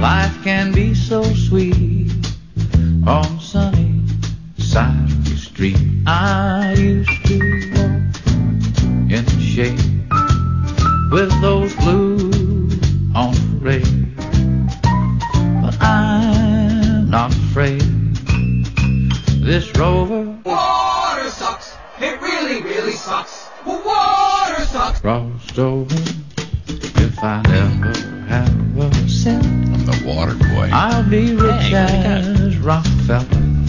Life can be so sweet on the sunny side of the street. I used to walk in the shade with those blues on parade, but I'm not afraid. This rover water sucks. It really, really sucks. Water sucks. crossed over. If I never have a cent, I'm the water boy. I'll be rich as Rockefeller.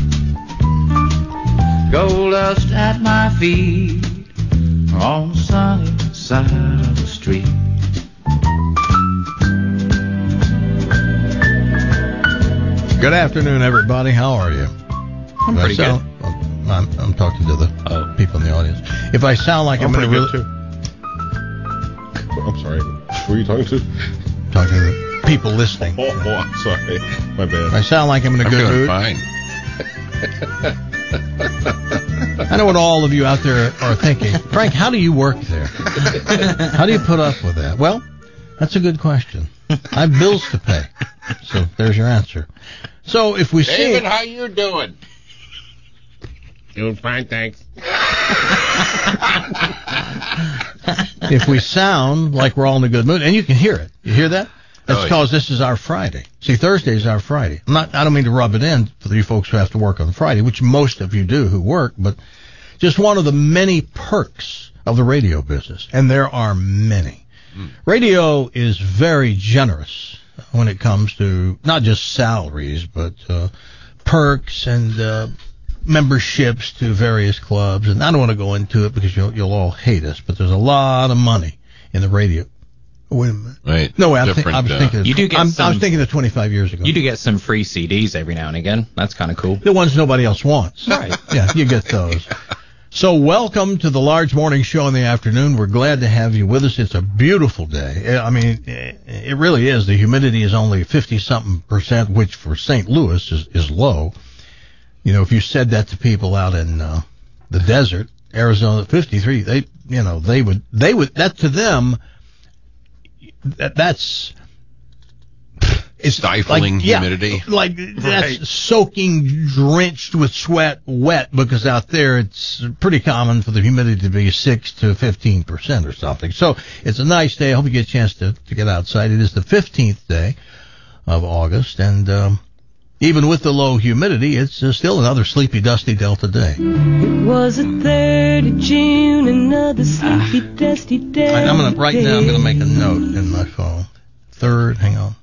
Gold dust at my feet on the sunny side of the street. Good afternoon, everybody. How are you? I'm pretty good. I'm talking to the people in the audience. If I sound like I'm pretty really good, too. I'm sorry. Who are you talking to? talking to the people listening. Oh, I'm sorry. My bad. If I sound like I'm in a good doing mood. fine. I know what all of you out there are thinking. Frank, how do you work there? How do you put up with that? Well, that's a good question. I have bills to pay. So there's your answer. So if we see... David, how you doing? Doing fine, thanks. If we sound like we're all in a good mood, and you can hear it. You hear that? That's because this is our Friday. See, Thursday is our Friday. I don't mean to rub it in for you folks who have to work on Friday, which most of you do who work, but just one of the many perks of the radio business, and there are many. Radio is very generous when it comes to not just salaries, but perks and memberships to various clubs. And I don't want to go into it because you'll all hate us, but there's a lot of money in the radio. Wait a minute. Right. No, I was thinking. You do get I was thinking of 25 years ago. You do get some free CDs every now and again. That's kind of cool. The ones nobody else wants. Right. Yeah, you get those. So welcome to the Large Morning Show in the afternoon. We're glad to have you with us. It's a beautiful day. I mean, it really is. The humidity is only 50-something%, which for St. Louis is low. You know, if you said that to people out in the desert, Arizona, 53, they would, that to them, that's... It's stifling humidity. Like that's soaking, drenched with sweat, wet, because out there it's pretty common for the humidity to be 6 to 15% or something. So it's a nice day. I hope you get a chance to get outside. It is the 15th day of August, and even with the low humidity, it's still another sleepy, dusty Delta day. It was the 3rd of June, another sleepy, dusty day. I'm going to make a note in my phone. 3rd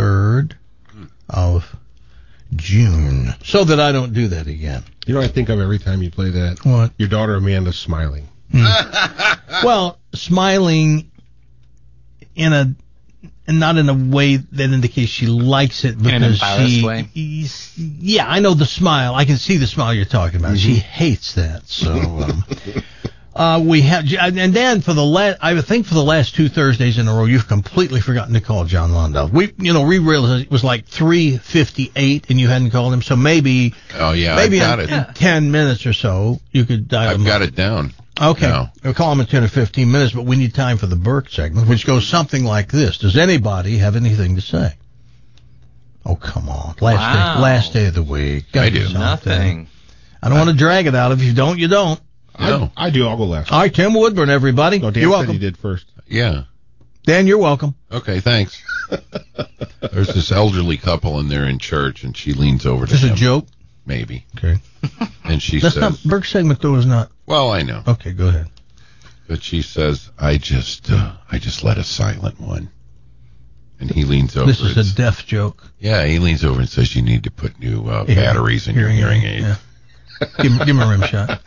of June, so that I don't do that again. You know what I think of every time you play that? What? Your daughter Amanda's smiling. Well, smiling and not in a way that indicates she likes it, because in an embarrassed way. Yeah, I know the smile. I can see the smile you're talking about. Mm-hmm. She hates that. So we have, and then for the last 2 Thursdays in a row, you've completely forgotten to call John Londell. We realized it was like 3:58, and you hadn't called him. So maybe in 10 minutes or so you could dial him. I've got it down. Okay, we'll call him in 10 or 15 minutes, but we need time for the Burke segment, which goes something like this. Does anybody have anything to say? Oh, come on. Last day of the week. I do. Nothing. I don't want to drag it out. If you don't, you don't. I do. I'll go last. All right, Tim Woodburn, everybody. No, Dan you're said welcome. he did first. Yeah. Dan, you're welcome. Okay, thanks. There's this elderly couple, and they're in church, and she leans over to Is this him. a joke? Maybe. Okay. And she That's says... not, Burke segment, though, is not. Well, I know. Okay, go ahead. But she says, I just let a silent one. And he leans over. This is a deaf joke. Yeah, he leans over and says, you need to put new batteries in your hearing aid. Yeah. Give him a rim shot.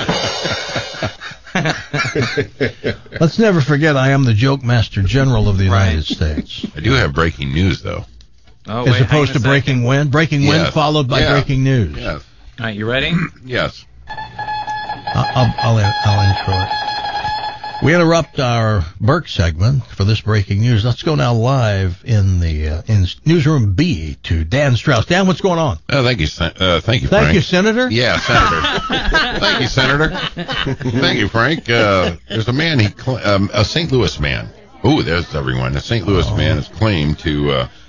Let's never forget I am the joke master general of the United States. I do have breaking news, though. Oh, As opposed to breaking wind? Breaking wind followed by breaking news. Yes. All right, you ready? Yes. I'll intro it. We interrupt our Burke segment for this breaking news. Let's go now live in the in newsroom B to Dan Strauss. Dan, what's going on? Oh, thank you, Frank. Thank you, Senator. Yeah, Senator. Thank you, Senator. Thank you, Frank. There's a man, a St. Louis man. Ooh, there's everyone. A St. Louis man has claimed to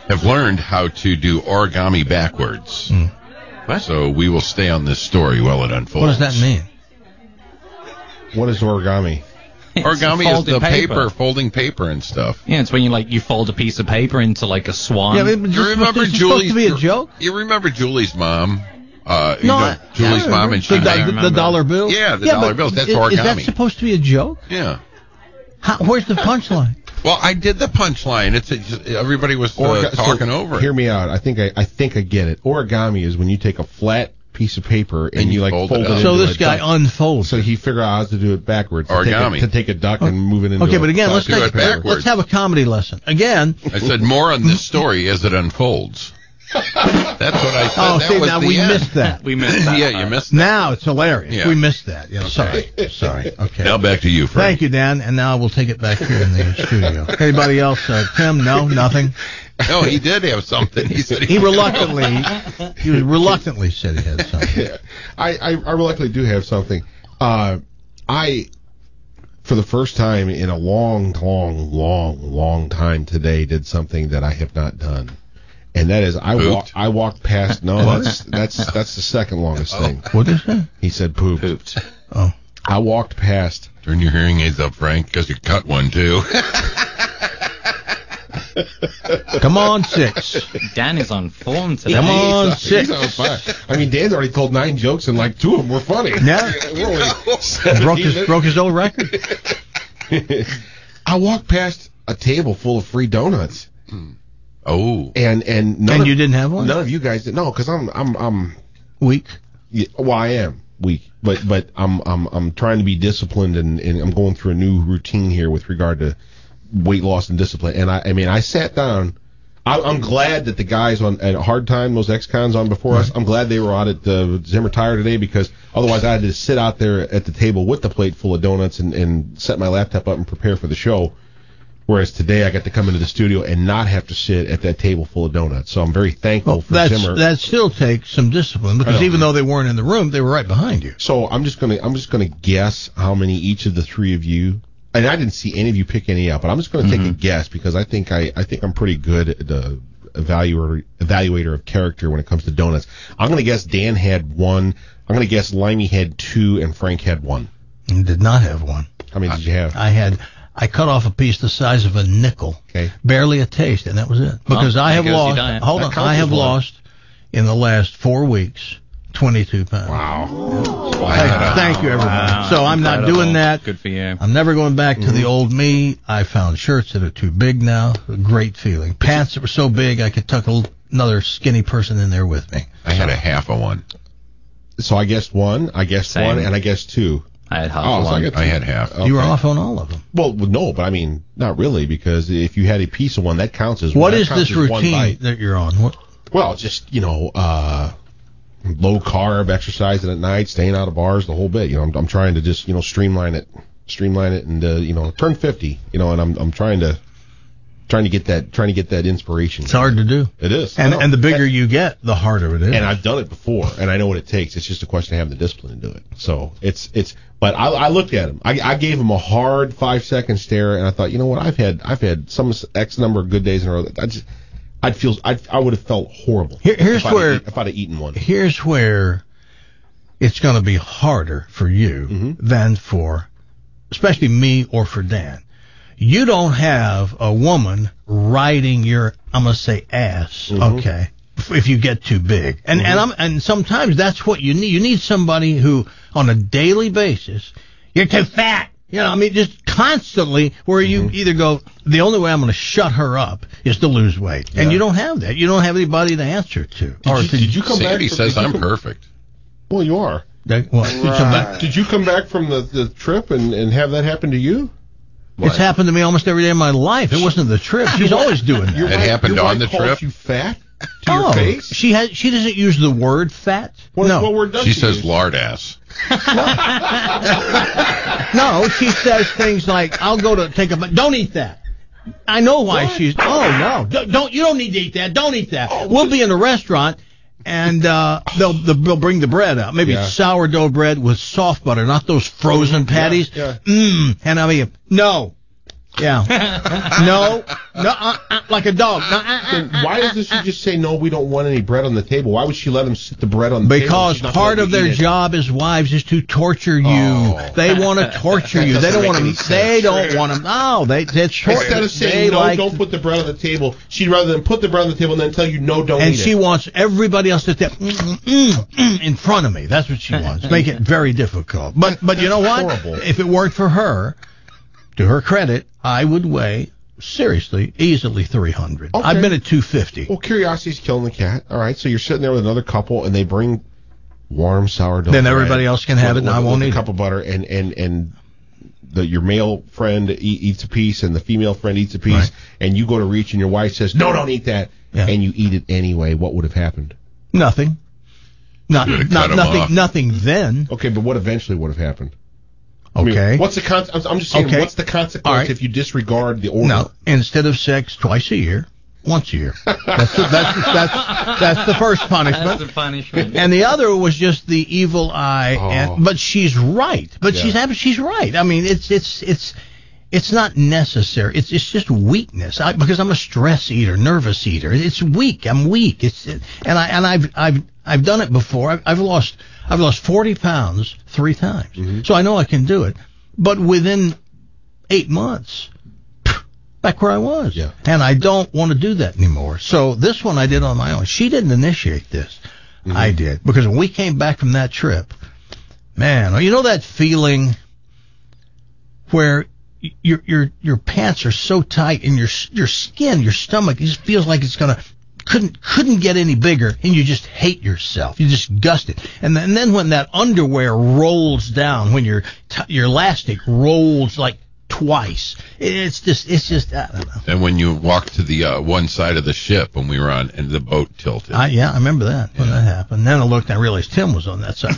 have learned how to do origami backwards. What? So we will stay on this story while it unfolds. What does that mean? What is origami? Origami is folded the paper. folding paper and stuff. Yeah, it's when you fold a piece of paper into like a swan. Yeah, You remember is this supposed Julie's? to be a joke? You remember Julie's mom? No, Julie's mom, and she. the dollar bill. Yeah, the dollar bills. That's origami. Is that supposed to be a joke? Yeah. Where's the punchline? Well, I did the punchline. Everybody was talking over it. Hear me out. I think I get it. Origami is when you take a flat piece of paper and you like fold it up. So this guy unfolds. So he figured out how to do it backwards. Origami. To take a duck and move it into. Okay, but again, let's do it backwards. let's have a comedy lesson. Again. I said more on this story as it unfolds. That's what I said. Oh, that see, was now the we end. missed that. We missed that. Yeah, you missed that. Now it's hilarious. Yeah. We missed that. Yeah, sorry. Okay. Now back to you, Frank. Thank you, Dan. And now we'll take it back here in the studio. Anybody else? Tim? No, nothing. No, he did have something. He said He reluctantly said he had something. Yeah, I reluctantly do have something. I, for the first time in a long time today, did something that I have not done, and that is I walked past. No, that's the second longest thing. What is that? He said pooped. Oh, I walked past. Turn your hearing aids up, Frank, because you cut one too. Come on, 6. Dan is on form today. Come on, He's 6. on fire. I mean, Dan's already told 9 jokes, and like 2 of them were funny. Yeah. We're only Broke his old record. I walked past a table full of free donuts. Oh. And you didn't have one? None of you guys did. No, because I'm Weak. Yeah, well, I am weak, but I'm trying to be disciplined, and I'm going through a new routine here with regard to weight loss and discipline. And I mean, I sat down. I'm glad that the guys at Hard Time, those ex-cons on before us, I'm glad they were out at Zimmer Tire today, because otherwise I had to sit out there at the table with the plate full of donuts and set my laptop up and prepare for the show. Whereas today I got to come into the studio and not have to sit at that table full of donuts. So I'm very thankful for Zimmer. That still takes some discipline, because even though they weren't in the room, they were right behind you. So I'm just gonna guess how many each of the 3 of you. And I didn't see any of you pick any up, but I'm just going to take a guess, because I think I'm pretty good at the evaluator of character when it comes to donuts. I'm going to guess Dan had 1. I'm going to guess Limey had 2, and Frank had 1. You did not have 1. How many did you have? I cut off a piece the size of a nickel. Okay. Barely a taste, and that was it. Because I have lost. Hold on, I have lost in the last 4 weeks 22 pounds. Wow. Thank you, everybody. Wow. So I'm not doing that. Good for you. I'm never going back to the old me. I found shirts that are too big now. A great feeling. Pants that were so big I could tuck another skinny person in there with me. I had a half of one. So I guessed 1. I guessed Same. 1, and I guessed 2. I had half Oh, so one. I had half. Okay. You were off on all of them. Well, no, but I mean, not really, because if you had a piece of one, that counts as one. What is this routine that you're on? Well, just, low carb, exercising at night, staying out of bars, the whole bit. I'm trying to just, streamline it and, turn 50, and I'm trying to get that inspiration. It's hard to do. It is. And the bigger you get, the harder it is. And I've done it before, and I know what it takes. It's just a question of having the discipline to do it. So but I looked at him. I gave him a hard 5-second stare, and I thought, you know what? I've had some X number of good days in a row. I would have felt horrible. If I'd have eaten one. Here's where it's going to be harder for you than for, especially me or for Dan. You don't have a woman riding your, I'm going to say, ass, okay, if you get too big. And sometimes that's what you need. You need somebody who, on a daily basis, you're too fat. Just constantly, where you either go, the only way I'm going to shut her up is to lose weight. And you don't have that. You don't have anybody to answer to. Did you come back? Sandy says I'm perfect. Well, you are. Did you come back from the trip and have that happen to you? It's happened to me almost every day of my life. It wasn't the trip. She's always doing that. It happened on the trip? You fat to your face? She doesn't use the word fat. What word does she she says use? lard ass. No, she says things like, "I'll go to take a don't eat that." I know why she's. Oh no, you don't need to eat that. Don't eat that. We'll be in a restaurant, and they'll bring the bread out. Maybe it's sourdough bread with soft butter, not those frozen patties. Yeah. And I mean, no. Yeah. No, like a dog. No, Then why doesn't she just say, no, we don't want any bread on the table? Why would she let them sit the bread on the table? Because part of their job as wives is to torture you. Oh. They want to torture you. They don't want them. They don't want them. No, that's Instead of saying, no, don't put the bread on the table, she'd rather than put the bread on the table and then tell you, no, don't eat it. And she wants everybody else to sit in front of me. That's what she wants. Make it very difficult. But you know what? Horrible. If it weren't for her, to her credit, I would weigh, seriously, easily 300. Okay. I've been at 250. Well, curiosity's killing the cat. All right, so you're sitting there with another couple, and they bring warm sourdough Then bread everybody else can have it, and I won't with eat a cup of butter, and your male friend eats a piece, and the female friend eats a piece, Right. and you go to reach, and your wife says, no, don't eat that, Yeah. and you eat it anyway. What would have happened? Nothing. Should've cut 'em off. Nothing then. Okay, but what eventually would have happened? Okay. I mean, what's the I'm just saying, Okay. what's the consequence All right. if you disregard the order? No, instead of sex twice a year, once a year. That's the first punishment. That's the punishment. And the other was just the evil eye. Oh. But she's right. But Yeah. she's right. I mean, it's not necessary. It's just weakness. Because I'm a stress eater, nervous eater. It's weak. I'm weak. I've done it before. I've lost 40 pounds 3 times. Mm-hmm. So I know I can do it. But within 8 months, back where I was. Yeah. And I don't want to do that anymore. So this one I did on my own. She didn't initiate this. Mm-hmm. I did. Because when we came back from that trip, man, you know that feeling where your pants are so tight and your skin, your stomach, it just feels like it's couldn't get any bigger, and you just hate yourself. You just gust it. And then when that underwear rolls down, when your elastic rolls like twice, it's just I don't know. And when you walked to the one side of the ship when we were on, and the boat tilted. I remember that when that happened. Then I looked and I realized Tim was on that side.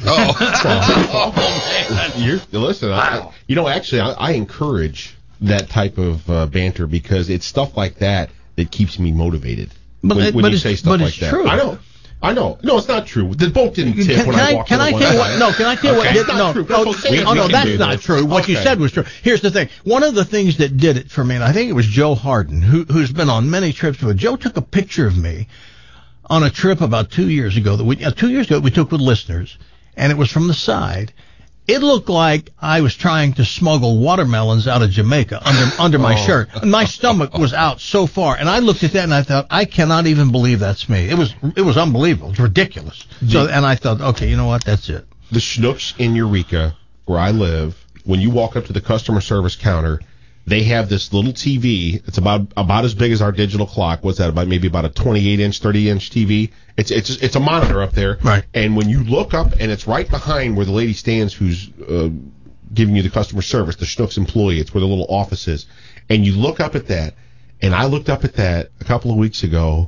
Listen, actually, I encourage that type of banter because it's stuff like that that keeps me motivated. When you say stuff like that, true. I know. No, it's not true. The boat didn't tip when I walked on the one side. Can I tell you what? That's not true. That's what I'm saying. We can that's do not this. true. What you Okay. said was true. Here's the thing. One of the things that did it for me, and I think it was Joe Harden, who's been on many trips with. Joe took a picture of me on a trip about 2 years ago we took with listeners, and it was from the side. It looked like I was trying to smuggle watermelons out of Jamaica under my shirt. And my stomach was out so far, and I looked at that and I thought, I cannot even believe that's me. It was unbelievable. It's ridiculous. So, and I thought, okay, you know what? That's it. The Schnucks in Eureka, where I live, when you walk up to the customer service counter, they have this little TV. It's about as big as our digital clock. What's that? Maybe about a 28-inch, 30-inch TV. It's a monitor up there. Right. And when you look up, and it's right behind where the lady stands who's giving you the customer service, the Schnucks employee. It's where the little office is. And you look up at that, and I looked up at that a couple of weeks ago,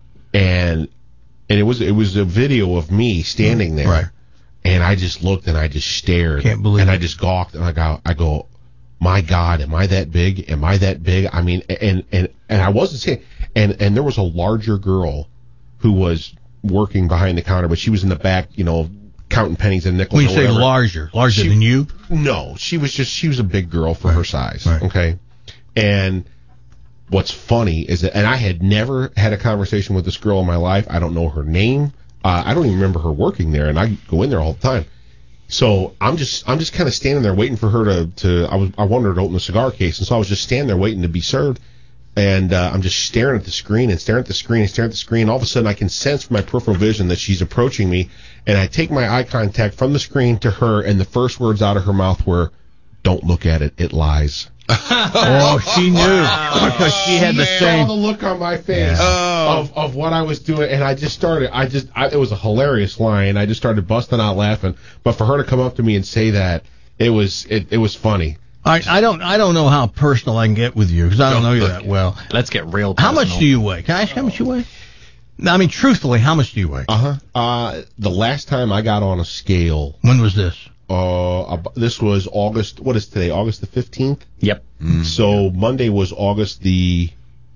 and it was a video of me standing there. Right. And I just looked and I just stared. Can't believe and it. I just gawked and I go, my God, am I that big? Am I that big? I mean, and I wasn't saying, and there was a larger girl who was working behind the counter, but she was in the back, counting pennies and nickels. When you or say whatever. larger than you? No, she was a big girl for her size. Right. Okay. And what's funny is that, and I had never had a conversation with this girl in my life. I don't know her name. I don't even remember her working there, and I go in there all the time. So I'm just kind of standing there waiting for her I wanted her to open the cigar case, and so I was just standing there waiting to be served. And I'm just staring at the screen and staring at the screen and staring at the screen. All of a sudden, I can sense from my peripheral vision that she's approaching me, and I take my eye contact from the screen to her, and the first words out of her mouth were, "Don't look at it, it lies." Oh, she knew because she had the Saw same. the look on my face of what I was doing, and I just started. It was a hilarious line. I just started busting out laughing. But for her to come up to me and say that, it was funny. I don't know how personal I can get with you because I don't know you that well. Let's get real How personal. much do you weigh? Can I ask how much you weigh? I mean, truthfully, how much do you weigh? The last time I got on a scale, When was this? this was August. What is today? August the 15th. Yep. So Monday was August the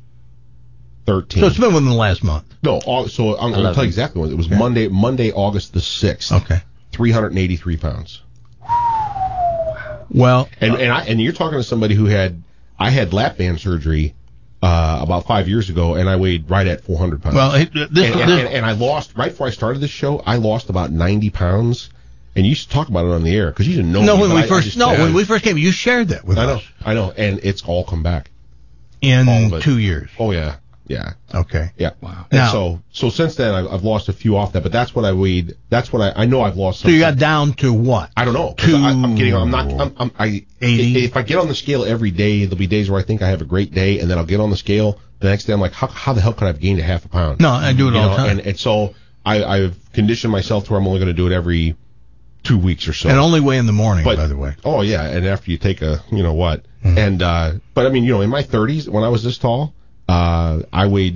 13th. So it's been within the last month. No, so I'm going to tell you exactly when it was. Okay. Monday, August the 6th. Okay. 383 pounds. Well, And you're talking to somebody who had I had lap band surgery about 5 years ago, and I weighed right at 400 pounds. Well, and I lost, right before I started this show, I lost about 90 pounds. And you used to talk about it on the air because you didn't know. No, when we first came, you shared that with us. I know, and it's all come back in 2 years. Oh yeah. Okay. Yeah. Wow. And Now, so since then I've lost a few off that, but that's what I weighed. That's what I know I've lost. So you got down to what? I don't know. I'm 80. If I get on the scale every day, there'll be days where I think I have a great day, and then I'll get on the scale the next day. I'm like, how the hell could I have gained a half a pound? No, I do it all the time. And so I've conditioned myself to where I'm only going to do it every 2 weeks or so. And only way in the morning, by the way. Oh yeah, and after you take a, and but I mean, in my 30s when I was this tall, I weighed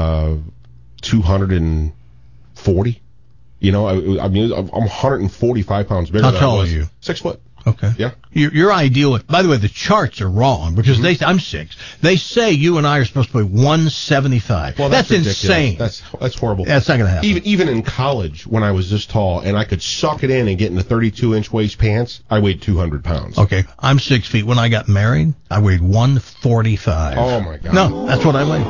240. I mean, I'm 145 pounds bigger. How than tall I was. are you? 6 foot. Okay. Yeah. You're ideal. By the way, the charts are wrong because I'm 6. They say you and I are supposed to be 175. Well, that's ridiculous. insane. That's horrible. That's not going to happen. Even in college, when I was this tall and I could suck it in and get into 32-inch waist pants, I weighed 200 pounds. Okay, I'm 6 feet. When I got married, I weighed 145. Oh my God. No, that's what I weighed.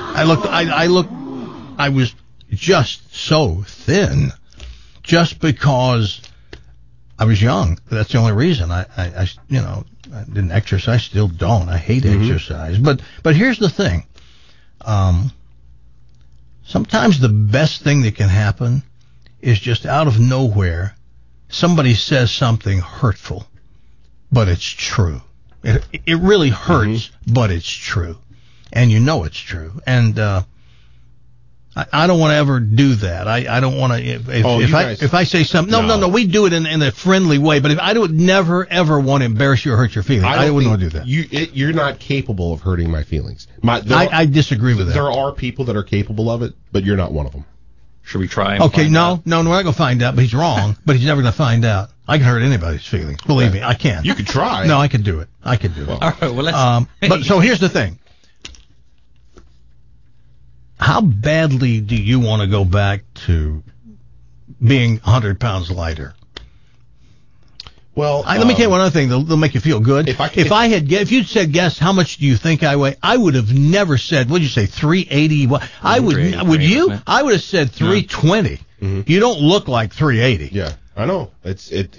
I was just so thin, just because I was young. That's the only reason. I didn't exercise. Still don't. I hate exercise. But here's the thing. Sometimes the best thing that can happen is just out of nowhere, somebody says something hurtful, but it's true. It really hurts, but it's true, and it's true. And I don't want to ever do that. I don't want to. If I say something, no, we do it in a friendly way. But if I would never ever want to embarrass you or hurt your feelings, I wouldn't want to do that. You're not capable of hurting my feelings. I disagree with that. There are people that are capable of it, but you're not one of them. Should we try? Okay, no, we're not going to find out. But he's wrong. But he's never going to find out. I can hurt anybody's feelings. Believe me, I can. You could try. No, I can do it. I can do it. All right. Well, let's. But so here's the thing. How badly do you want to go back to being 100 pounds lighter? Well, let me tell you one other thing that'll make you feel good. If you'd said, guess how much do you think I weigh, I would have never said, what'd you say, 380? Would you? I would have said 320. Mm-hmm. You don't look like 380. Yeah. I know. I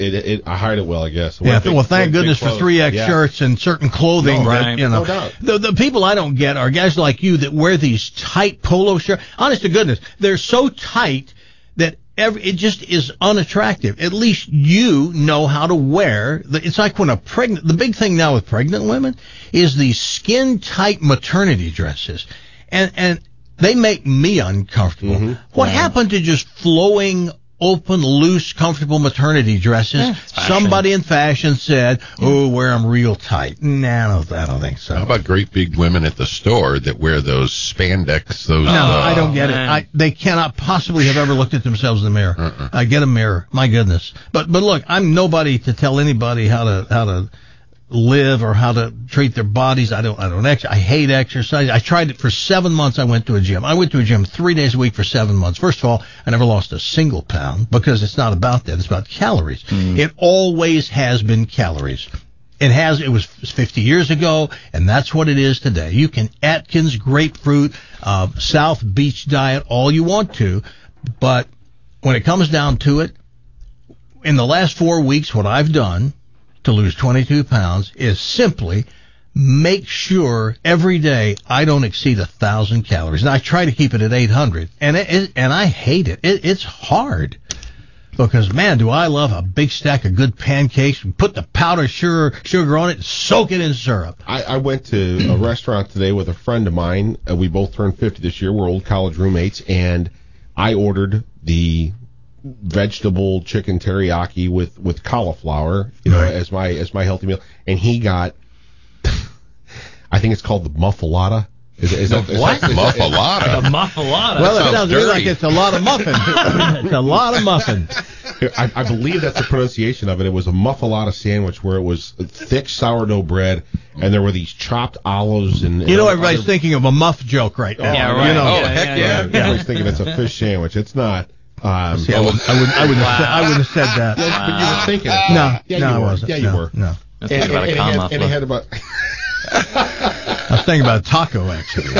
hide it well, I guess. Well, thank goodness for 3X shirts and certain clothing. Right. No doubt. The people I don't get are guys like you that wear these tight polo shirts. Honest to goodness, they're so tight that it just is unattractive. At least you know how to wear. It's like when the big thing now with pregnant women is these skin tight maternity dresses. And they make me uncomfortable. Mm-hmm. What happened to just flowing, open, loose, comfortable maternity dresses? Somebody in fashion said, wear them real tight. Nah, I don't think so. How about great big women at the store that wear those spandex? I don't get it. They cannot possibly have ever looked at themselves in the mirror. I get a mirror. My goodness. But look, I'm nobody to tell anybody how to live or how to treat their bodies. I hate exercise. I tried it for 7 months. I went to a gym 3 days a week for 7 months. First of all, I never lost a single pound because it's not about that. It's about calories. It always has been calories. It was 50 years ago, and that's what it is today. You can Atkins, grapefruit, South Beach diet, all you want to, but when it comes down to it, in the last 4 weeks, what I've done to lose 22 pounds is simply make sure every day I don't exceed 1,000 calories. And I try to keep it at 800. And I hate it. It's hard. Because, man, do I love a big stack of good pancakes. Put the powdered sugar on it and soak it in syrup. I went to a restaurant today with a friend of mine. We both turned 50 this year. We're old college roommates. And I ordered the vegetable chicken teriyaki with cauliflower, as my healthy meal, and he got, I think it's called the muffalata. Muffalata? The muffalata. Well, it sounds like it's a lot of muffins. It's a lot of muffins. I believe that's the pronunciation of it. It was a muffalata sandwich where it was thick sourdough bread, and there were these chopped olives and. Everybody's thinking of a muff joke right now. Yeah, right. Heck yeah. Everybody's thinking it's a fish sandwich. It's not. I wouldn't have said that. But you were thinking it. No, I wasn't. Yeah, you were. No. That's about a and it had about. I was thinking about taco, actually.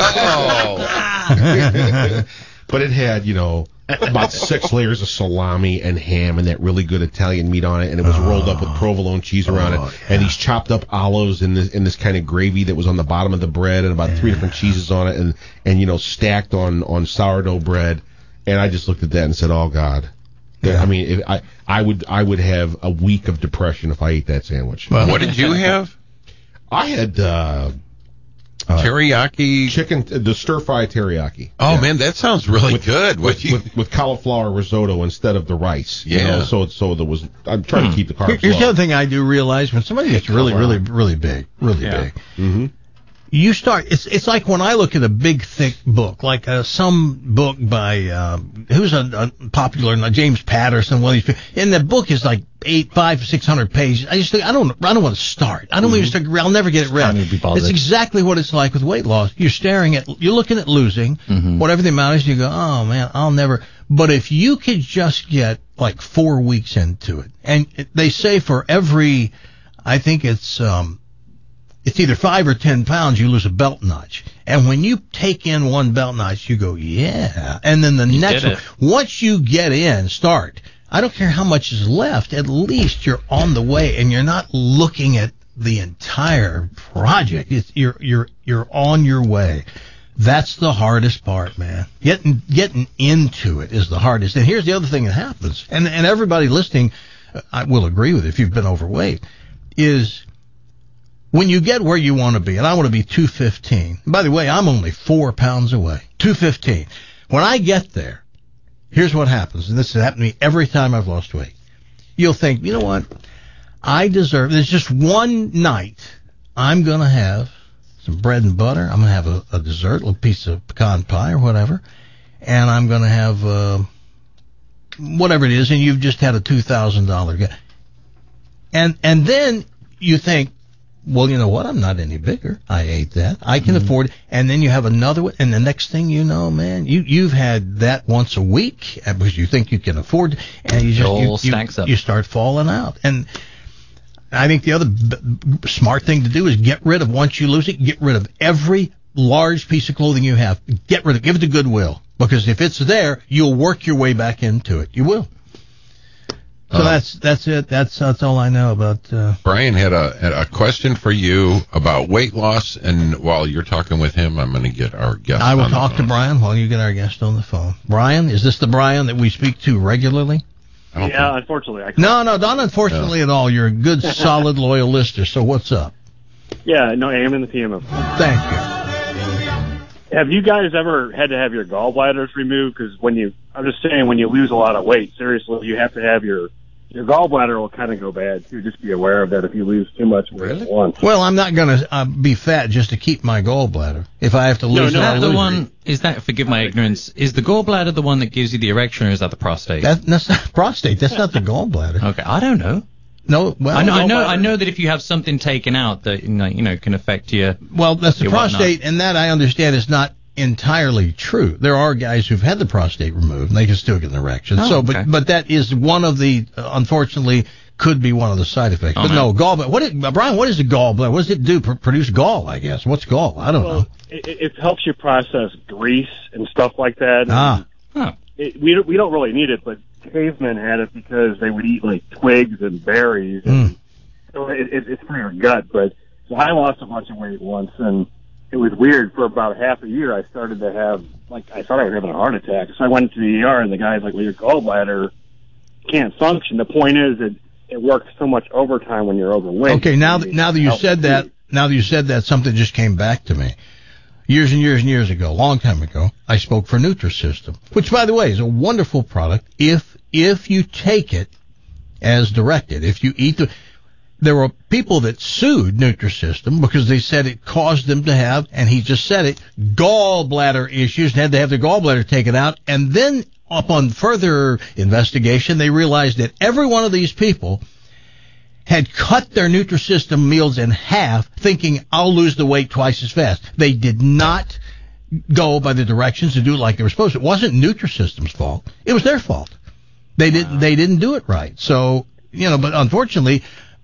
Oh. But it had, about 6 layers of salami and ham and that really good Italian meat on it, and it was rolled up with provolone cheese around it, and these chopped up olives in this kind of gravy that was on the bottom of the bread, and about 3 different cheeses on it, and stacked on sourdough bread. And I just looked at that and said, "Oh God." Yeah. I mean, I would have a week of depression if I ate that sandwich. Well, what did you have? I had teriyaki chicken, the stir fry teriyaki. Oh man, that sounds really good. With cauliflower risotto instead of the rice. Yeah. So there was. I'm trying to keep the carbs Here's low. the other thing I do realize: when somebody gets really big, big. Mm-hmm. You start. It's like when I look at a big, thick book, like some book by who's a popular James Patterson. One of these, and the book is like 500-600 pages. I just think I don't want to start. I don't even start. I'll never get it read. It's exactly what it's like with weight loss. You're looking at losing whatever the amount is. You go, oh man, I'll never. But if you could just get like 4 weeks into it, and they say for every, I think it's either 5 or 10 pounds, you lose a belt notch. And when you take in one belt notch, you go, yeah. And then the next one, once you get in, start. I don't care how much is left. At least you're on the way, and you're not looking at the entire project. You're on your way. That's the hardest part, man. Getting into it is the hardest. And here's the other thing that happens, and everybody listening, I will agree with it if you've been overweight, is when you get where you want to be, and I want to be 215. By the way, I'm only 4 pounds away. 215. When I get there, here's what happens, and this has happened to me every time I've lost weight. You'll think, you know what? I deserve, there's just one night I'm going to have some bread and butter. I'm going to have a dessert, a little piece of pecan pie or whatever, and I'm going to have whatever it is, and you've just had a $2,000. And then you think, well, you know what? I'm not any bigger. I ate that. I can afford it. And then you have another one. And the next thing you know, man, you've had that once a week because you think you can afford it. And you start falling out. And I think the other smart thing to do is once you lose it, get rid of every large piece of clothing you have. Give it to Goodwill. Because if it's there, you'll work your way back into it. You will. So that's it. That's all I know about. Brian had a question for you about weight loss, and while you're talking with him, I'm going to get our guest. I will talk to Brian while you get our guest on the phone. Brian, is this the Brian that we speak to regularly? Unfortunately. No, not unfortunately at all. You're a good, solid, loyal listener. So what's up? Yeah, no, I am in the PMF. Thank you. Have you guys ever had to have your gallbladders removed? Because when you lose a lot of weight, seriously, you have to have your gallbladder will kind of go bad, too. Just be aware of that if you lose too much weight at once. Well, I'm not going to be fat just to keep my gallbladder. If I have to lose forgive my ignorance, is the gallbladder the one that gives you the erection, or is that the prostate? That's not prostate. That's not the gallbladder. Okay, I don't know. No, well, I know that if you have something taken out that can affect you. Well, that's the prostate, whatnot. And that I understand is not entirely true. There are guys who've had the prostate removed and they can still get an erection. But that is one of the unfortunately could be one of the side effects. But no, gallbladder. Brian, what is the gallbladder? What does it do? Produce gall, I guess. What's gall? I don't know. It helps you process grease and stuff like that. We don't really need it, but cavemen had it because they would eat like twigs and berries. And so it's for your gut. But so I lost a bunch of weight once, and it was weird. For about half a year, I started to have, I thought I was having a heart attack. So I went to the ER, and the guy's like, well, your gallbladder can't function. The point is that it works so much overtime when you're overweight. Okay, now that you said that, something just came back to me. Years and years and years ago, a long time ago, I spoke for Nutrisystem, which, by the way, is a wonderful product if you take it as directed. If you eat there were people that sued Nutrisystem because they said it caused them to have, and he just said it, gallbladder issues, and had to have their gallbladder taken out. And then upon further investigation, they realized that every one of these people had cut their Nutrisystem meals in half, thinking, I'll lose the weight twice as fast. They did not go by the directions to do it like they were supposed to. It wasn't Nutrisystem's fault. It was their fault. They didn't do it right. So, but unfortunately,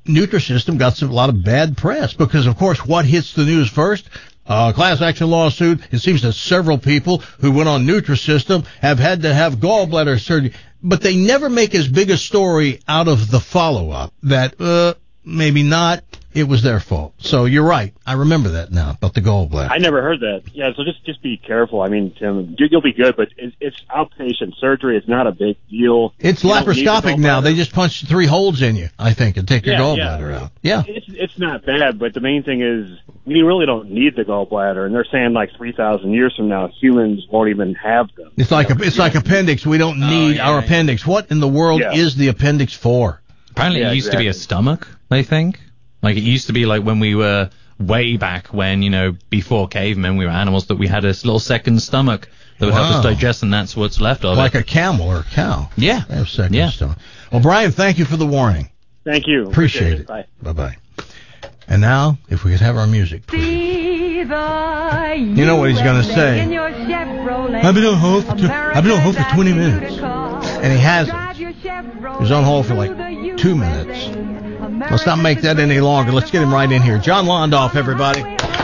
Nutrisystem got a lot of bad press because, of course, what hits the news first? Class action lawsuit. It seems that several people who went on Nutrisystem have had to have gallbladder surgery, but they never make as big a story out of the follow-up that maybe not. It was their fault. So you're right. I remember that now about the gallbladder. I never heard that. Yeah, so just be careful. I mean, Tim, you'll be good, but it's outpatient surgery. It's not a big deal. It's laparoscopic now. They just punch 3 holes in you, I think, and take your gallbladder out. Yeah. It's not bad, but the main thing is we really don't need the gallbladder, and they're saying like 3,000 years from now humans won't even have them. It's like appendix. We don't need our appendix. What in the world is the appendix for? Apparently it used to be a stomach, they think. Like it used to be like when we were way back when, before cavemen, we were animals, that we had this little second stomach that would help us digest, and that's what's left of it. Like a camel or a cow. Yeah. They have second stomach. Well, Brian, thank you for the warning. Thank you. Appreciate it. Bye. Bye-bye. And now, if we could have our music, please. You know what he's going to say. I've been on hold for 20 minutes. And he hasn't. He was on hold for like 2 minutes. Let's not make that any longer. Let's get him right in here. John Londoff, everybody.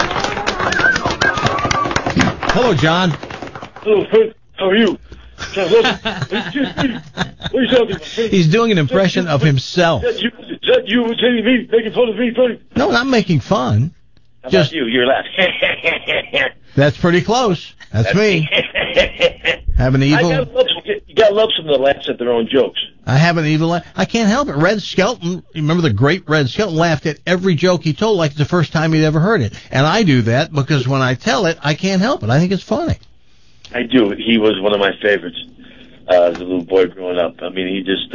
Hello, John. Hello, Frank. How are you? It's just me. What are you talking about? He's doing an impression of himself. Is that you telling me, making fun of me, Frank? No, not making fun. How about you? You're laughing. That's pretty close. That's me. Have an evil. You gotta love some of the laughs at their own jokes. I have an evil laugh. I can't help it. Red Skelton, remember the great Red Skelton, laughed at every joke he told like it's the first time he'd ever heard it. And I do that because when I tell it, I can't help it. I think it's funny. I do. He was one of my favorites as a little boy growing up. I mean, he just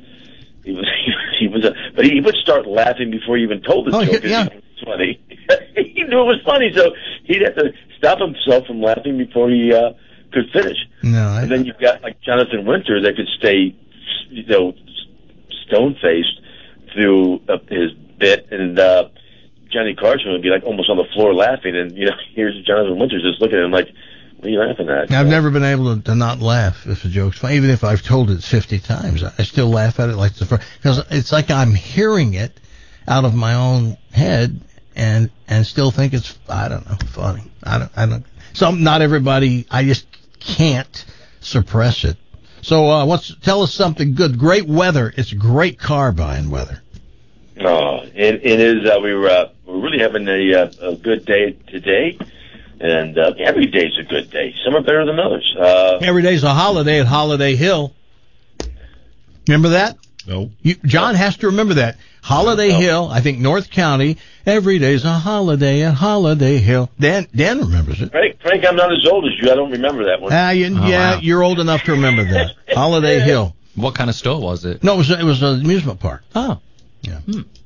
but he would start laughing before he even told the joke. Yeah. It was funny. He knew it was funny, so he'd have to stop himself from laughing before he could finish. And then you've got like Jonathan Winter that could stay, stone-faced through his bit, and Johnny Carson would be like almost on the floor laughing, and here's Jonathan Winters just looking at him like, what are you laughing at? I've never been able to not laugh if a joke's funny. Even if I've told it 50 times, I still laugh at it like the first, because it's like I'm hearing it out of my own head and still think it's, I don't know, funny. I don't. Not everybody, I just can't suppress it. So tell us something good. Great weather. It's great car buying weather. Oh, it is. We're really having a good day today. And every day's a good day. Some are better than others. Every day's a holiday at Holiday Hill. Remember that? No. John has to remember that. Holiday Hill, I think North County. Every day's a holiday at Holiday Hill. Dan remembers it. Frank, I'm not as old as you. I don't remember that one. Wow. You're old enough to remember that. Holiday Hill. What kind of store was it? No, it was an amusement park. Oh. Yeah.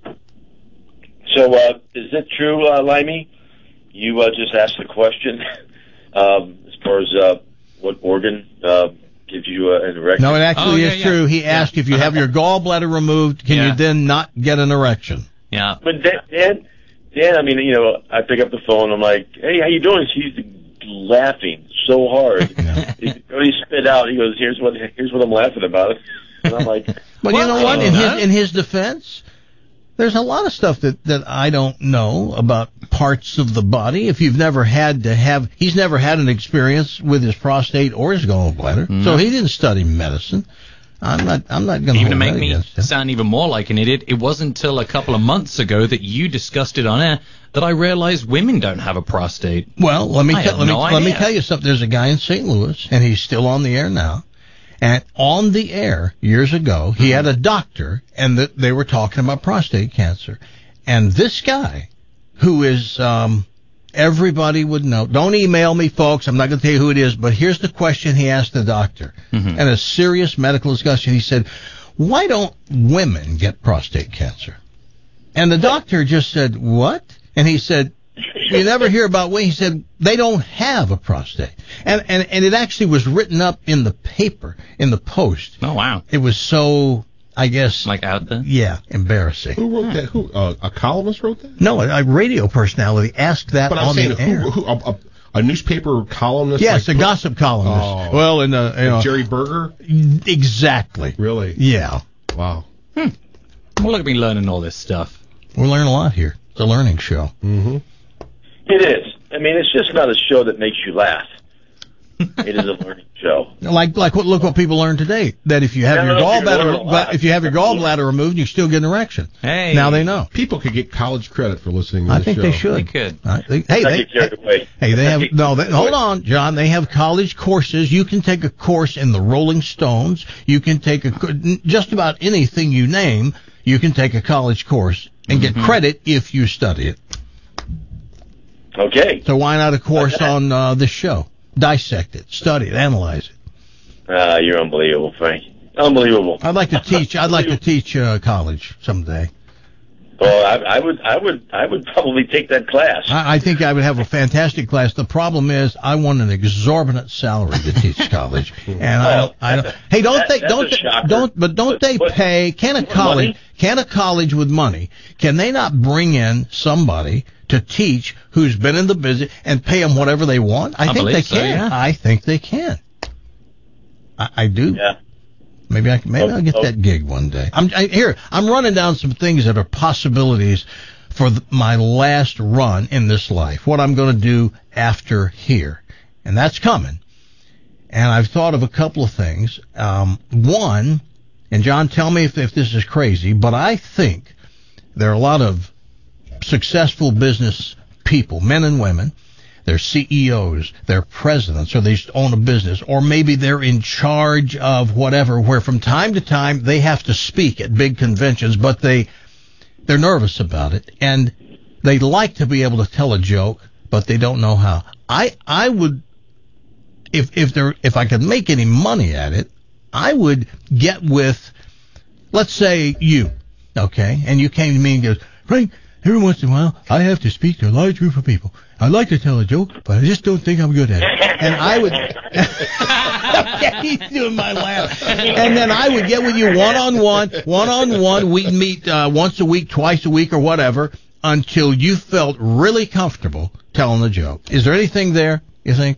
So, is it true, Limey? You just asked the question as far as what organ gives you an erection. No, it actually is true. He asked if you have your gallbladder removed, can you then not get an erection? Yeah. But Dan, I mean, I pick up the phone. I'm like, hey, how you doing? He's laughing so hard. He spit out. He goes, here's what I'm laughing about. And I'm like, but you know what? In his defense, there's a lot of stuff that I don't know about parts of the body. If you've never he's never had an experience with his prostate or his gallbladder, so he didn't study medicine. I'm not going to even to make me sound even more like an idiot. It wasn't until a couple of months ago that you discussed it on air that I realized women don't have a prostate. Well, let me tell you something. There's a guy in St. Louis, and he's still on the air now. And on the air years ago, he had a doctor, and they were talking about prostate cancer. And this guy, who is everybody would know. Don't email me, folks. I'm not going to tell you who it is, but here's the question he asked the doctor. And a serious medical discussion. He said, why don't women get prostate cancer? And the doctor just said, what? And he said, you never hear about women. He said, they don't have a prostate. And it actually was written up in the paper, in the Post. Oh, wow. It was so, I guess. Like out there? Yeah, embarrassing. Who wrote that? A columnist wrote that? No, a radio personality asked that on the air. A newspaper columnist? Yes, a gossip columnist. Oh. Well, Jerry Berger? Exactly. Really? Yeah. Wow. Well, look at me learning all this stuff. We learn a lot here. It's a learning show. Mm-hmm. It is. I mean, it's just not a show that makes you laugh. It is a learning show. Look what people learn today. That if you have your gallbladder removed, you still get an erection. Hey, now they know. People could get college credit for listening to I the think show. they should. They could. They have hold on, John. They have college courses. You can take a course in the Rolling Stones. You can take just about anything you name. You can take a college course and get credit if you study it. Okay. So why not a course on this show? Dissect it, study it, analyze it. You're unbelievable, Frank. Unbelievable. I'd like to teach. College someday. Well, I would probably take that class. I think I would have a fantastic class. The problem is I want an exorbitant salary to teach college, and I don't. Hey, don't they pay? Can a college with money? Can they not bring in somebody to teach who's been in the business and pay them whatever they want? I think they can. Yeah. I think they can. I do. Yeah. Maybe I'll get that gig one day. I'm running down some things that are possibilities for my last run in this life. What I'm going to do after here, and that's coming. And I've thought of a couple of things. One, and John, tell me if this is crazy, but I think there are a lot of successful business people, men and women. They're CEOs, they're presidents, or they own a business, or maybe they're in charge of whatever, where from time to time they have to speak at big conventions, but they're nervous about it, and they like to be able to tell a joke, but they don't know how. I would, if I could make any money at it, I would get with, let's say you, okay, and you came to me and goes, Frank, every once in a while I have to speak to a large group of people. I'd like to tell a joke, but I just don't think I'm good at it. And I would... He's doing my laugh. And then I would get with you one-on-one. We'd meet once a week, twice a week, or whatever, until you felt really comfortable telling the joke. Is there anything there, you think?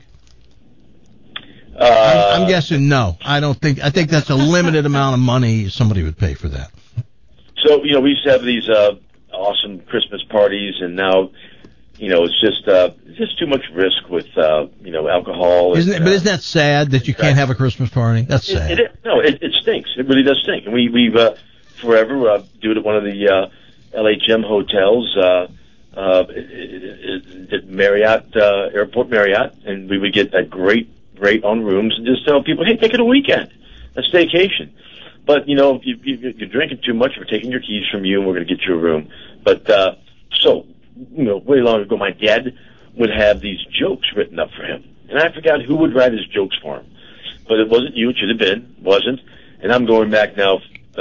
I'm guessing no. I think that's a limited amount of money somebody would pay for that. So, we used to have these awesome Christmas parties, and now... it's just too much risk with, alcohol. Isn't that sad that you can't have a Christmas party? That's sad. It stinks. It really does stink. And we've forever do it at one of the LHM hotels, at Marriott, Airport Marriott, and we would get a great rate on rooms and just tell people, hey, take it a weekend, a staycation. But, if you're drinking too much, we're taking your keys from you and we're going to get you a room. But, way long ago, my dad would have these jokes written up for him. And I forgot who would write his jokes for him. But it wasn't you. It should have been. Wasn't. And I'm going back now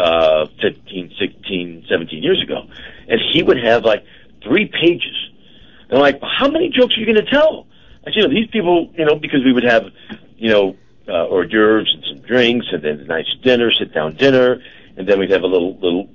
15, 16, 17 years ago. And he would have, 3 pages. And I'm like, how many jokes are you going to tell? I said, these people, because we would have, hors d'oeuvres and some drinks and then a nice dinner, sit-down dinner. And then we'd have a little,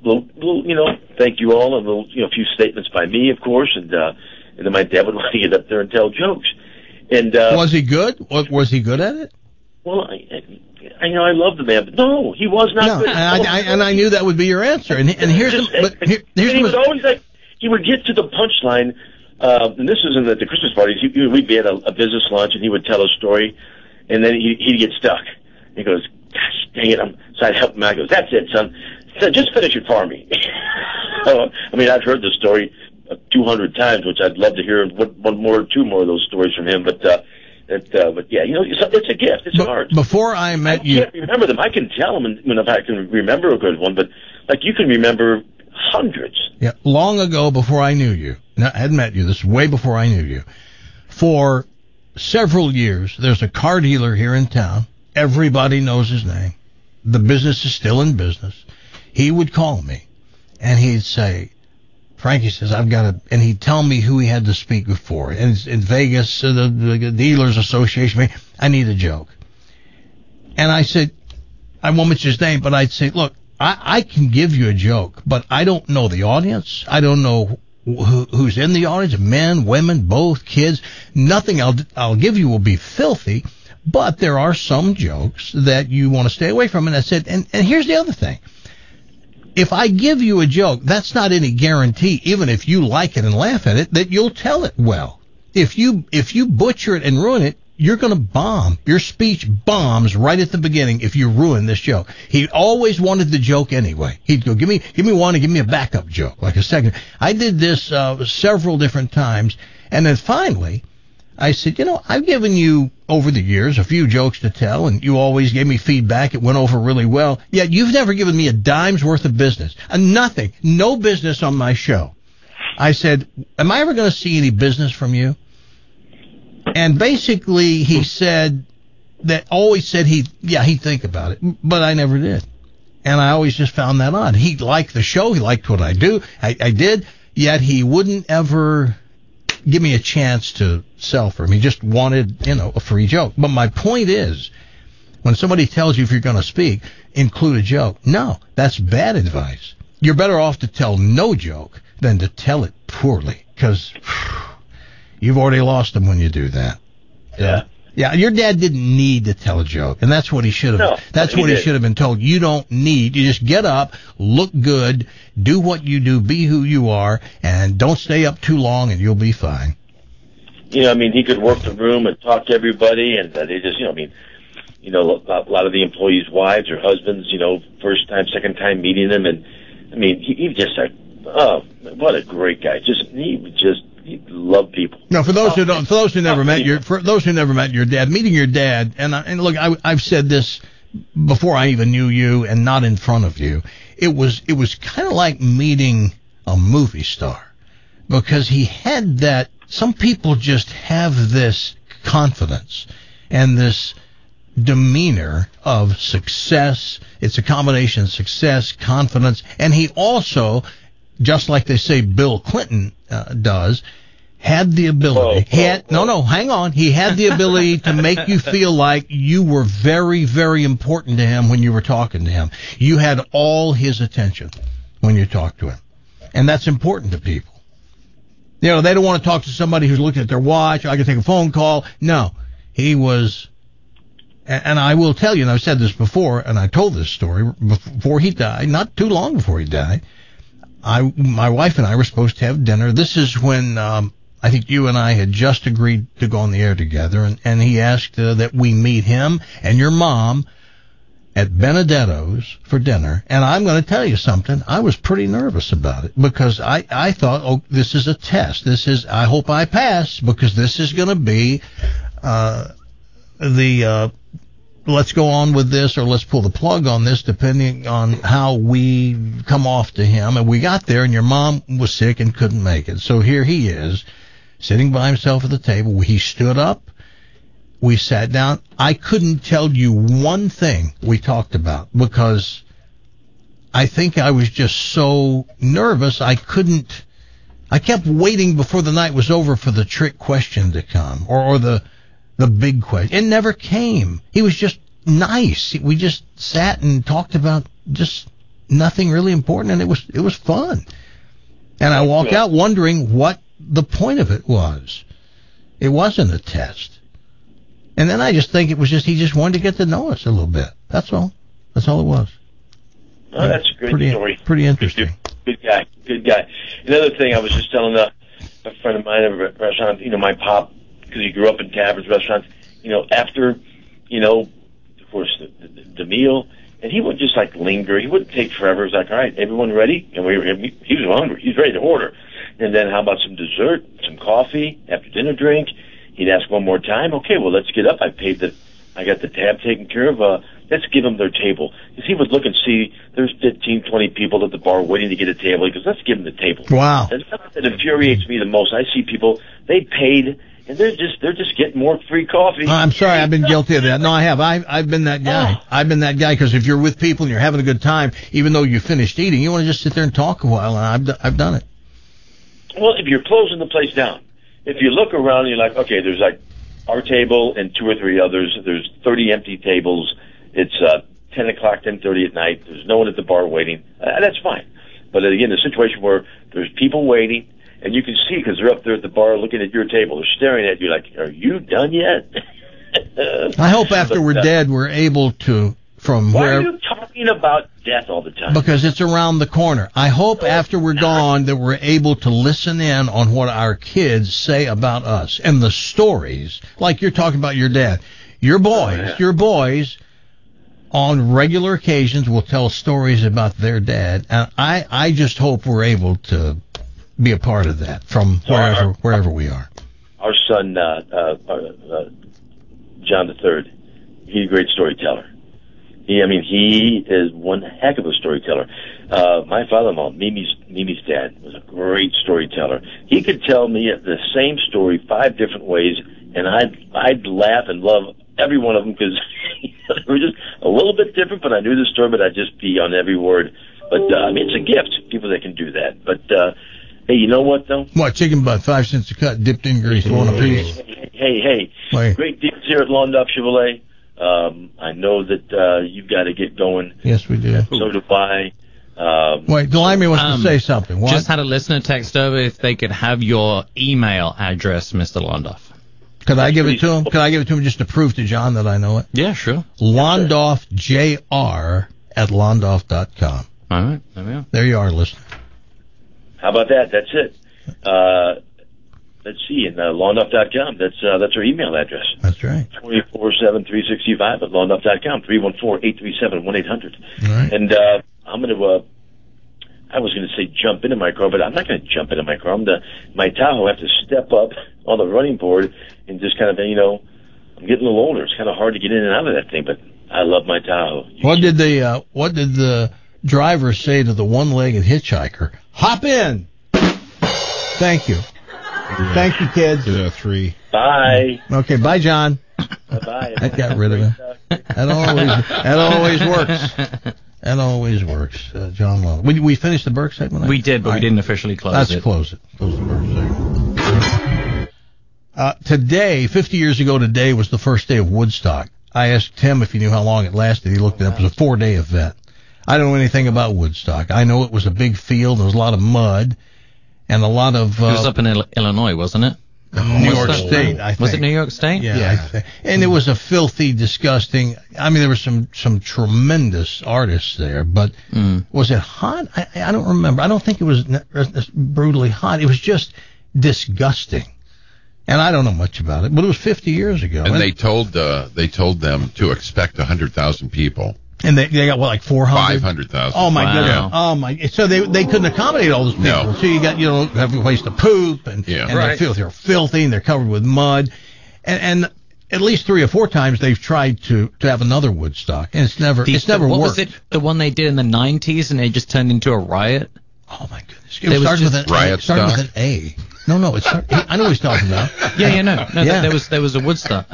thank you all, and a few statements by me, of course, and then my dad would want to get up there and tell jokes. And was he good? Was he good at it? Well, I love the man, but no, he was not good. And I knew that would be your answer. And here's he was always he would get to the punchline. And this was in the Christmas parties. We'd be at a business lunch, and he would tell a story, and then he'd get stuck. He goes, gosh, dang it. So I'd help him out. He goes, that's it, son. So just finish it for me. I've heard the story 200 times, which I'd love to hear one more or 2 more of those stories from him. But yeah, it's a gift. It's hard. Before I met you, I can't remember them. I can tell them if I can remember a good one, but you can remember hundreds. Yeah, long ago, before I knew you, I hadn't met you. This is way before I knew you. For several years, there's a car dealer here in town. Everybody knows his name. The business is still in business. He would call me, and he'd say, Frankie says, I've got to, and he'd tell me who he had to speak before. And it's in Vegas, the Dealers Association, I need a joke. And I said, I won't mention his name, but I'd say, look, I can give you a joke, but I don't know the audience. I don't know who's in the audience, men, women, both, kids. Nothing I'll give you will be filthy. But there are some jokes that you want to stay away from. And I said, and here's the other thing. if I give you a joke, that's not any guarantee, even if you like it and laugh at it, that you'll tell it well. If you butcher it and ruin it, you're going to bomb. Your speech bombs right at the beginning if you ruin this joke. He always wanted the joke anyway. He'd go, give me one and give me a backup joke, like a second. I did this several different times, and then finally I said, I've given you over the years a few jokes to tell, and you always gave me feedback. It went over really well. Yet you've never given me a dime's worth of business. Nothing. No business on my show. I said, am I ever going to see any business from you? And basically he said that always said he'd think about it, but I never did. And I always just found that odd. He liked the show. He liked what I do. I did, yet he wouldn't ever give me a chance to sell for him. He just wanted, a free joke. But my point is, when somebody tells you if you're going to speak, include a joke. No, that's bad advice. You're better off to tell no joke than to tell it poorly, because you've already lost them when you do that. Yeah, your dad didn't need to tell a joke, and that's what he should have. No, that's what he should have been told. You don't need. You just get up, look good, do what you do, be who you are, and don't stay up too long, and you'll be fine. He could work the room and talk to everybody, and they just, a lot of the employees' wives or husbands, first time, second time meeting them, and he just like, oh, what a great guy! He loved people. No, for those who never met your dad, meeting your dad, and look, I've said this before I even knew you, and not in front of you. It was kind of like meeting a movie star, because he had that. Some people just have this confidence and this demeanor of success. It's a combination of success, confidence, and he also, just like they say Bill Clinton does, had the ability. He had the ability to make you feel like you were very, very important to him when you were talking to him. You had all his attention when you talked to him. And that's important to people. They don't want to talk to somebody who's looking at their watch. I can take a phone call. No, he was, and I will tell you, and I've said this before, and I told this story before he died, not too long before he died. My wife and I were supposed to have dinner. This is when I think you and I had just agreed to go on the air together, and he asked that we meet him and your mom at Benedetto's for dinner. And I'm going to tell you something. I was pretty nervous about it, because I thought, this is a test. I hope I pass, because this is going to be let's go on with this, or let's pull the plug on this, depending on how we come off to him. And we got there, and your mom was sick and couldn't make it. So here he is, sitting by himself at the table. He stood up. We sat down. I couldn't tell you one thing we talked about, because I think I was just so nervous. I kept waiting before the night was over for the trick question to come, or the big question. It never came. He was just nice. We just sat and talked about just nothing really important, and it was fun. And I walked out wondering what the point of it was. It wasn't a test. And then I just think it was just he just wanted to get to know us a little bit. That's all. That's all it was. Oh, that's a great story. Pretty interesting. Good guy. Another thing, I was just telling a friend of mine at a restaurant, my pop, because he grew up in taverns, restaurants, after, of course, the meal, and he would just linger. He wouldn't take forever. He was like, all right, everyone ready? And he was hungry. He was ready to order. And then how about some dessert, some coffee, after dinner drink? He'd ask one more time. Okay, well, let's get up. I got the tab taken care of. Let's give them their table. Because he would look and see there's 15, 20 people at the bar waiting to get a table. He goes, let's give them the table. Wow. And something that infuriates me the most. I see people, they paid, and they're just getting more free coffee. I'm sorry, I've been guilty of that. No, I have. I've been that guy. I've been that guy, because if you're with people and you're having a good time, even though you finished eating, you want to just sit there and talk a while, and I've done it. Well, if you're closing the place down, if you look around and you're like, okay, there's our table and 2 or 3 others. There's 30 empty tables. It's 10 o'clock, 10:30 at night. There's no one at the bar waiting. That's fine. But again, the situation where there's people waiting, and you can see because they're up there at the bar looking at your table. They're staring at you like, are you done yet? I hope after we're dead, we're able to, from why where... are you talking thinking about death all the time. Because it's around the corner. I hope after we're gone that we're able to listen in on what our kids say about us and the stories, like you're talking about your dad. Your boys on regular occasions will tell stories about their dad, and I just hope we're able to be a part of that from wherever we are. Our son, John III, he's a great storyteller. He is one heck of a storyteller. My father-in-law, Mimi's dad, was a great storyteller. He could tell me the same story 5 different ways, and I'd laugh and love every one of them because they were just a little bit different, but I knew the story, but I'd just be on every word. But, it's a gift, people that can do that. But, hey, you know what, though? What, chicken butt, 5 cents a cut, dipped in grease, one apiece? Hey. Great deals here at London Chevrolet. I know that you've got to get going. Yes, we do. So do I. Wait, Delimey wants to say something. What? Just had a listener text over if they could have your email address, Mr. Londoff. Could I give it to him? Could I give it to him just to prove to John that I know it? Yeah, sure. LondoffJR@londoff.com. All right, there we are. There you are, listener. How about that? That's it. Let's see, in londoff.com. That's our email address. That's right. 24/7/365 at londoff.com. 314-837-1800. All right. And I'm going to. I was going to say jump into my car, but I'm not going to jump into my car. My Tahoe. I have to step up on the running board and just kind of, I'm getting a little older. It's kind of hard to get in and out of that thing, but I love my Tahoe. What did the driver say to the one-legged hitchhiker? Hop in. Thank you. Thank you, kids. 3. Bye. Okay, bye, John. Bye. That got rid of him. That always works. That always works. John Long. We finished the Burke segment? We did, but we didn't officially close it. Let's close it. Close the Burke segment. Today, 50 years ago today, was the first day of Woodstock. I asked Tim if he knew how long it lasted. He looked it up. It was a 4-day event. I don't know anything about Woodstock. I know it was a big field. There was a lot of mud and a lot of... it was up in Illinois, wasn't it? New York State, I think. Was it New York State? Yeah. And it was a filthy, disgusting... there were some tremendous artists there, but was it hot? I don't remember. I don't think it was brutally hot. It was just disgusting. And I don't know much about it, but it was 50 years ago. And they told them to expect 100,000 people. And they got, what, like 400? 500,000. Oh, my goodness. Oh, my. So they couldn't accommodate all those people. No. So you got, have a place to poop, and they're filthy, and they're covered with mud. And at least 3 or 4 times they've tried to have another Woodstock, and it's never worked. What was it, the one they did in the 90s, and it just turned into a riot? Oh, my goodness. It started with an A. No, I know what he's talking about. There was a Woodstock,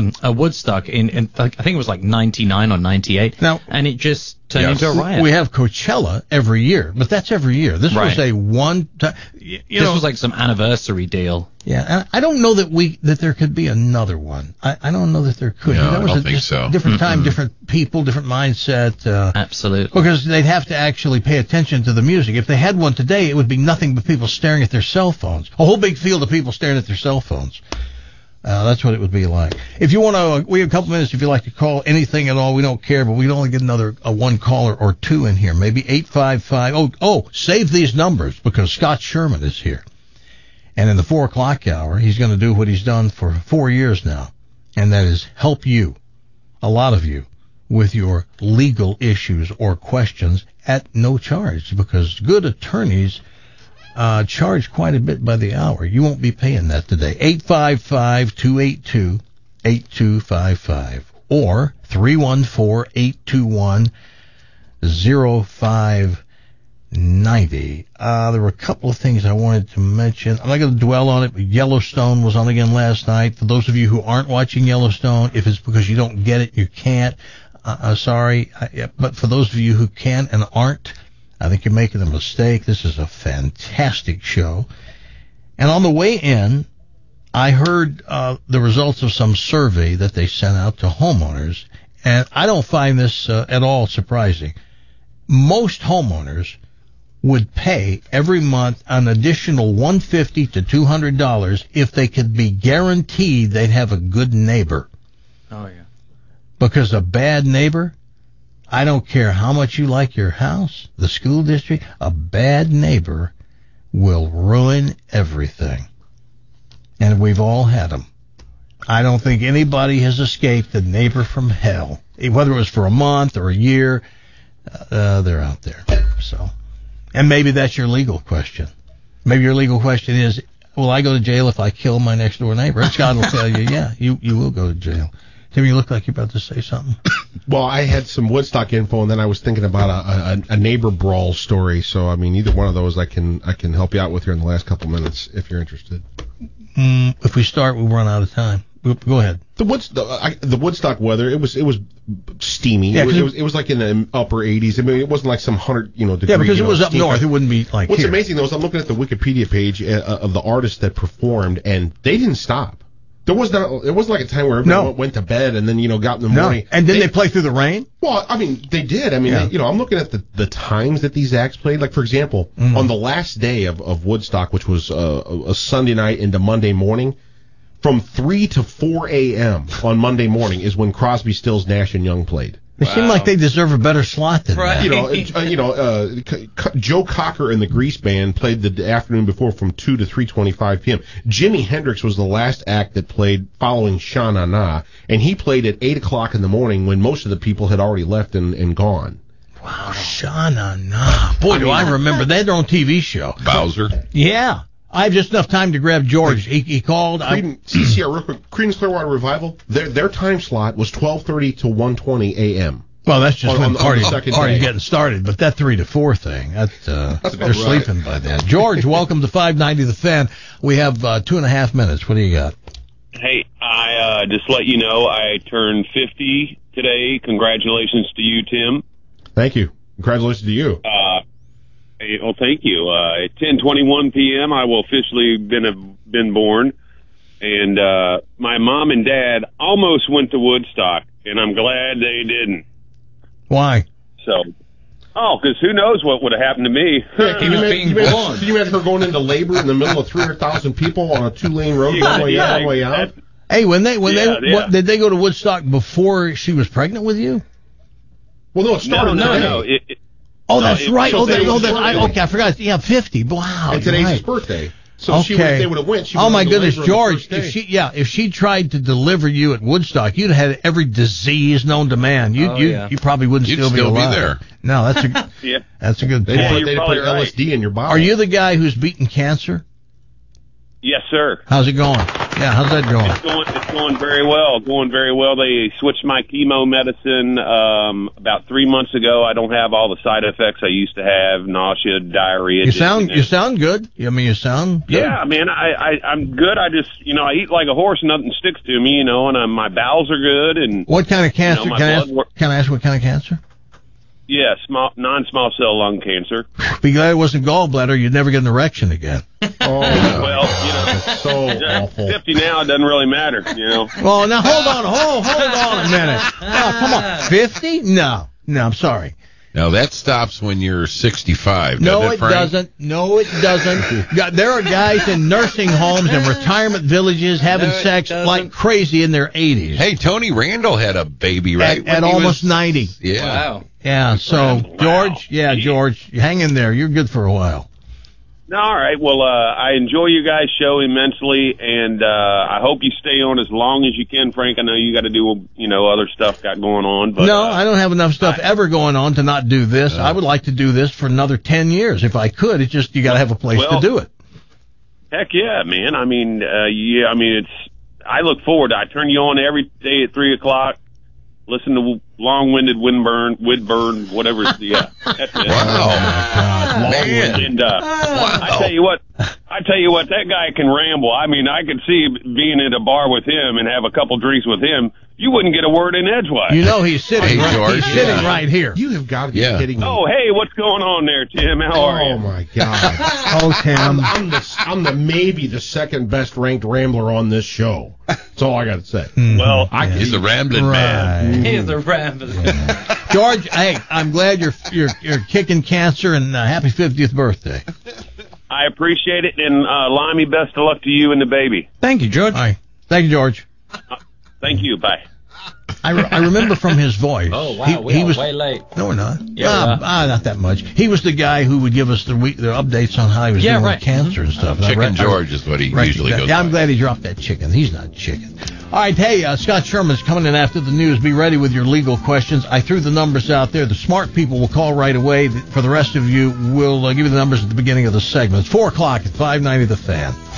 in I think it was like 99 or 98, and it just turned into a riot. We have Coachella every year, but that's every year. This was a one-time. This was like some anniversary deal. Yeah, and I don't know that there could be another one. I don't know that there could. No, that was I don't think so. Different time, different people, different mindset. Absolutely. Because they'd have to actually pay attention to the music. If they had one today, it would be nothing but people staring at their cell phones. A whole big field of people staring at their cell phones. That's what it would be like. If you want to, we have a couple minutes if you'd like to call anything at all. We don't care, but we'd only get another one caller or 2 in here. Maybe 855. Save these numbers because Scott Sherman is here. And in the 4 o'clock hour, he's going to do what he's done for 4 years now. And that is help you, a lot of you, with your legal issues or questions at no charge because good attorneys charge quite a bit by the hour. You won't be paying that today. 855-282-8255 or 314-821-0590. There were a couple of things I wanted to mention. I'm not going to dwell on it, but Yellowstone was on again last night. For those of you who aren't watching Yellowstone, if it's because you don't get it, you can't. Sorry. But for those of you who can and aren't, I think you're making a mistake. This is a fantastic show. And on the way in, I heard the results of some survey that they sent out to homeowners, and I don't find this at all surprising. Most homeowners would pay every month an additional $150 to $200 if they could be guaranteed they'd have a good neighbor. Oh, yeah. Because a bad neighbor, I don't care how much you like your house, the school district, a bad neighbor will ruin everything. And we've all had them. I don't think anybody has escaped the neighbor from hell. Whether it was for a month or a year, they're out there. So, and maybe that's your legal question. Maybe your legal question is, will I go to jail if I kill my next door neighbor? And Scott will tell you, yeah, you will go to jail. Tim, you look like you're about to say something. Well, I had some Woodstock info, and then I was thinking about a neighbor brawl story. So, I mean, either one of those I can help you out with here in the last couple minutes if you're interested. If we start, we'll run out of time. Go ahead. The Woodstock weather, it was steamy. Yeah, it was like in the upper 80s. I mean, it wasn't like some 100 degree. Yeah, because it was up north. It wouldn't be like. What's here. amazing though is I'm looking at the Wikipedia page of the artists that performed, and they didn't stop. There wasn't like a time where everyone went to bed and then got in the morning. And then they play through the rain? Well, I mean, they did. I mean, I'm looking at the times that these acts played. Like, for example, on the last day of Woodstock, which was a Sunday night into Monday morning, from 3 to 4 a.m. on Monday morning is when Crosby, Stills, Nash and Young played. They seem like they deserve a better slot than that. Joe Cocker and the Grease Band played the afternoon before from 2 to 3:25 p.m. Jimi Hendrix was the last act that played following Sha Na Na, and he played at 8 o'clock in the morning when most of the people had already left and gone. Wow, Sha Na Na. Boy, do I remember. They had their own TV show. Bowser? Yeah. I have just enough time to grab George. He called. CCR, real quick. Creedence Clearwater Revival, their time slot was 12:30 to 1:20 a.m. Well, that's just when party's day. getting started. But that 3 to 4 thing, they're sleeping by then. George, welcome to 590 The Fan. We have 2.5 minutes. What do you got? Hey, I just let you know I turned 50 today. Congratulations to you, Tim. Thank you. Congratulations to you. Well, thank you. At 10:21 p.m., I will officially been born, and my mom and dad almost went to Woodstock, and I'm glad they didn't. Why? Because who knows what would have happened to me? Yeah, can you imagine her going into labor in the middle of 300,000 people on a 2-lane road, one way in, one way out? Hey, did they go to Woodstock before she was pregnant with you? Well, no, it started today. No. That's right. I forgot. Yeah, 50. Wow. And today's his birthday. So they would have went. Oh my goodness, George! If she tried to deliver you at Woodstock, you'd have had every disease known to man. You probably wouldn't still be alive. Be there. No, that's a good point. They put LSD in your body. Are you the guy who's beaten cancer? Yes, sir. How's it going? Yeah, how's that going? It's going very well. They switched my chemo medicine about 3 months ago. I don't have all the side effects I used to have: nausea, diarrhea. You sound good. I mean, you sound good. Yeah, man, I'm good. I just I eat like a horse, nothing sticks to me, and my bowels are good. And what kind of cancer? Can I ask what kind of cancer? Yeah, non-small cell lung cancer. Be glad it wasn't gallbladder. You'd never get an erection again. Oh, well, that's so awful. 50 now, it doesn't really matter, Well, now hold on a minute. Oh, come on, 50? No, I'm sorry. No, that stops when you're 65. No, it doesn't. There are guys in nursing homes and retirement villages having sex like crazy in their 80s. Hey, Tony Randall had a baby, right? At almost 90. Yeah. Wow. Yeah, so, George, George, hang in there. You're good for a while. All right. Well, I enjoy you guys' show immensely, and I hope you stay on as long as you can, Frank. I know you got to do, other stuff got going on. But, no, I don't have enough stuff ever going on to not do this. I would like to do this for another 10 years if I could. It's just you got to have a place to do it. Heck yeah, man. I mean, I look forward. I turn you on every day at 3 o'clock. Listen to long-winded Woodburn, whatever. Yeah, that's it. Wow, man! And I tell you what, that guy can ramble. I mean, I could see being at a bar with him and have a couple drinks with him. You wouldn't get a word in edgewise. He's sitting. He's sitting right here. You have got to be kidding me. Oh, hey, what's going on there, Tim? How are you? Oh my God! Tim, I'm maybe the second best ranked rambler on this show. That's all I got to say. Well, he's the rambling man. He's the rambling. George, hey, I'm glad you're kicking cancer, and happy 50th birthday. I appreciate it, and Limey, best of luck to you and the baby. Thank you, George. All right. Thank you, George. Thank you. Bye. I remember from his voice. Oh, wow, we are way late. No, we're not. Yeah, not that much. He was the guy who would give us the updates on how he was doing with cancer and stuff. Chicken George is what he usually goes I'm glad he dropped that chicken. He's not chicken. All right, hey, Scott Sherman's coming in after the news. Be ready with your legal questions. I threw the numbers out there. The smart people will call right away. For the rest of you, we'll give you the numbers at the beginning of the segment. It's 4 o'clock at 590 The Fan.